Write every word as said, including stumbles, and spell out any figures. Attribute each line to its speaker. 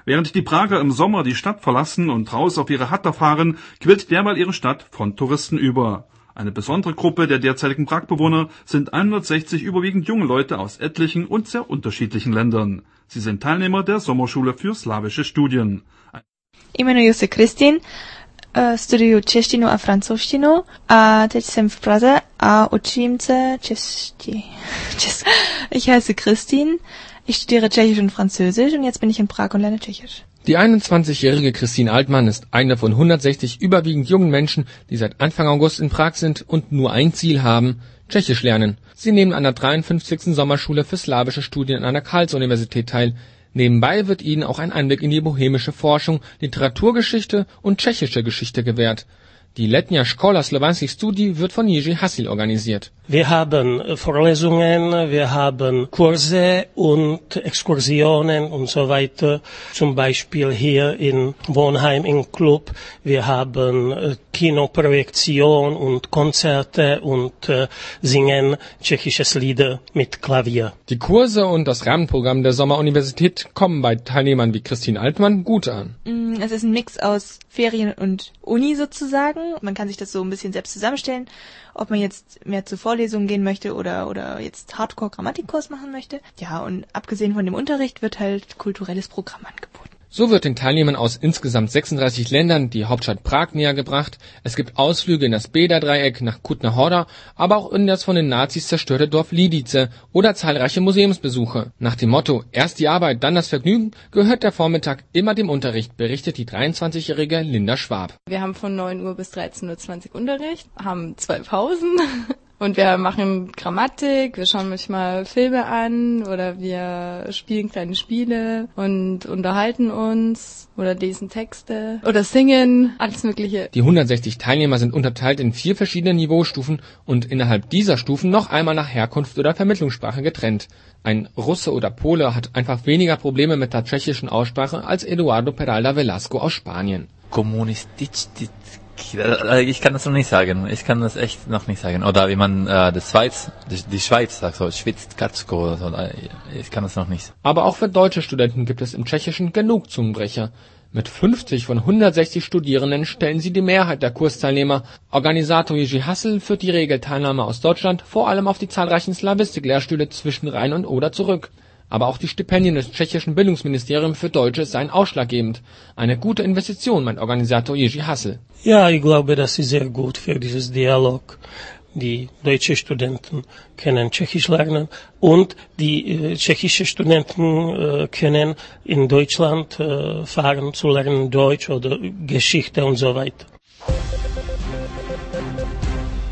Speaker 1: Während die Prager im Sommer die Stadt verlassen und raus auf ihre Chata fahren, quillt derweil ihre Stadt von Touristen über. Eine besondere Gruppe der derzeitigen Pragbewohner sind hundertsechzig überwiegend junge Leute aus etlichen und sehr unterschiedlichen Ländern. Sie sind Teilnehmer der Sommerschule für slawische Studien.
Speaker 2: Jmenuji se Kristin, studuju češtinu a francouzštinu a teď jsem v Praze a učím se čeští. Ich heiße Kristin, ich studiere Tschechisch und Französisch und jetzt bin ich in Prag und lerne Tschechisch.
Speaker 3: Die einundzwanzigjährige Christine Altmann ist eine von hundertsechzig überwiegend jungen Menschen, die seit Anfang August in Prag sind und nur ein Ziel haben: Tschechisch lernen. Sie nehmen an der dreiundfünfzigsten Sommerschule für slawische Studien an der Karls-Universität teil. Nebenbei wird ihnen auch ein Einblick in die bohemische Forschung, Literaturgeschichte und tschechische Geschichte gewährt. Die Letnia Škola slovanských studií wird von Jiří Hasil organisiert.
Speaker 4: Wir haben Vorlesungen, wir haben Kurse und Exkursionen und so weiter. Zum Beispiel hier in Wohnheim im Club. Wir haben Kinoprojektion und Konzerte und äh, singen tschechisches Lieder mit Klavier.
Speaker 3: Die Kurse und das Rahmenprogramm der Sommeruniversität kommen bei Teilnehmern wie Christine Altmann gut an.
Speaker 2: Es ist ein Mix aus Ferien und Uni sozusagen. Man kann sich das so ein bisschen selbst zusammenstellen, ob man jetzt mehr zu Vorlesungen gehen möchte oder oder jetzt Hardcore-Grammatikkurs machen möchte. Ja, und abgesehen von dem Unterricht wird halt kulturelles Programm angeboten.
Speaker 3: So wird den Teilnehmern aus insgesamt sechsunddreißig Ländern die Hauptstadt Prag näher gebracht. Es gibt Ausflüge in das Beda-Dreieck nach Kutná Hora, aber auch in das von den Nazis zerstörte Dorf Lidice oder zahlreiche Museumsbesuche. Nach dem Motto „Erst die Arbeit, dann das Vergnügen“ gehört der Vormittag immer dem Unterricht, berichtet die dreiundzwanzigjährige Linda Schwab.
Speaker 5: Wir haben von neun Uhr bis dreizehn Uhr zwanzig Unterricht, haben zwei Pausen. Und wir machen Grammatik, wir schauen manchmal Filme an oder wir spielen kleine Spiele und unterhalten uns oder lesen Texte oder singen, alles Mögliche.
Speaker 3: Die hundertsechzig Teilnehmer sind unterteilt in vier verschiedene Niveaustufen und innerhalb dieser Stufen noch einmal nach Herkunft oder Vermittlungssprache getrennt. Ein Russe oder Pole hat einfach weniger Probleme mit der tschechischen Aussprache als Eduardo Peralta Velasco aus Spanien.
Speaker 6: Kommunistisch. Ich kann das noch nicht sagen. Ich kann das echt noch nicht sagen. Oder wie man äh, das Schweiz, die, die Schweiz sagt, so schwitzt Katschko oder so. Ich kann das noch nicht.
Speaker 3: Aber auch für deutsche Studenten gibt es im Tschechischen genug Zungenbrecher. Mit fünfzig von hundertsechzig Studierenden stellen sie die Mehrheit der Kursteilnehmer. Organisator Jiří Hasil führt die Regelteilnahme aus Deutschland vor allem auf die zahlreichen Slawistik-Lehrstühle zwischen Rhein und Oder zurück. Aber auch die Stipendien des tschechischen Bildungsministeriums für Deutsche seien ausschlaggebend. Eine gute Investition, meint Organisator Jiří Hasil.
Speaker 4: Ja, ich glaube, das ist sehr gut für dieses Dialog. Die deutschen Studenten können Tschechisch lernen und die äh, tschechischen Studenten äh, können in Deutschland äh, fahren zu lernen Deutsch oder Geschichte und so weiter.